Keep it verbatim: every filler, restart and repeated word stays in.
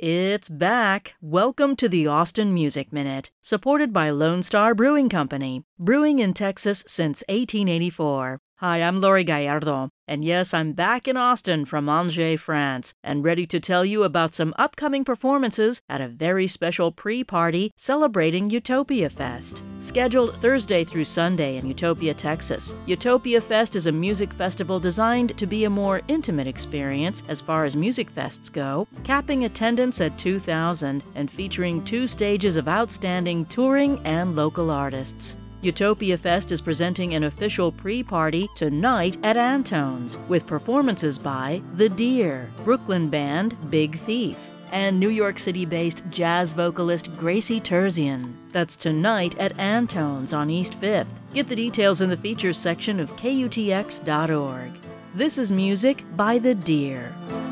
It's back! Welcome to the Austin Music Minute, supported by Lone Star Brewing Company, brewing in Texas since eighteen eighty-four. Hi, I'm Lori Gallardo, and yes, I'm back in Austin from Angers, France, and ready to tell you about some upcoming performances at a very special pre-party celebrating Utopia Fest. Scheduled Thursday through Sunday in Utopia, Texas, Utopia Fest is a music festival designed to be a more intimate experience as far as music fests go, capping attendance at two thousand and featuring two stages of outstanding touring and local artists. Utopia Fest is presenting an official pre-party tonight at Antone's, with performances by The Deer, Brooklyn band Big Thief, and New York City-based jazz vocalist Gracie Terzian. That's tonight at Antone's on East fifth. Get the details in the features section of K U T X dot org. This is music by The Deer.